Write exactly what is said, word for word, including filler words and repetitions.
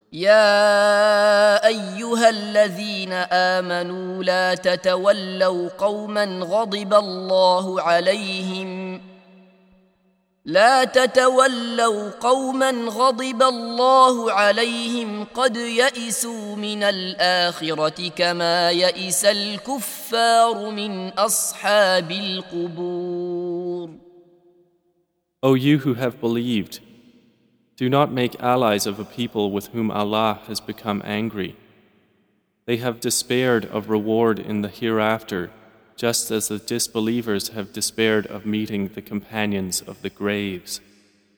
يا أيها الذين آمنوا لا تتولوا قوما غضب الله عليهم لا تتولوا قوما غضب الله عليهم قد يئسوا من الآخرة كما يئس الكفار من أصحاب القبور. O you who have believed, do not make allies of a people with whom Allah has become angry. They have despaired of reward in the hereafter, just as the disbelievers have despaired of meeting the companions of the graves.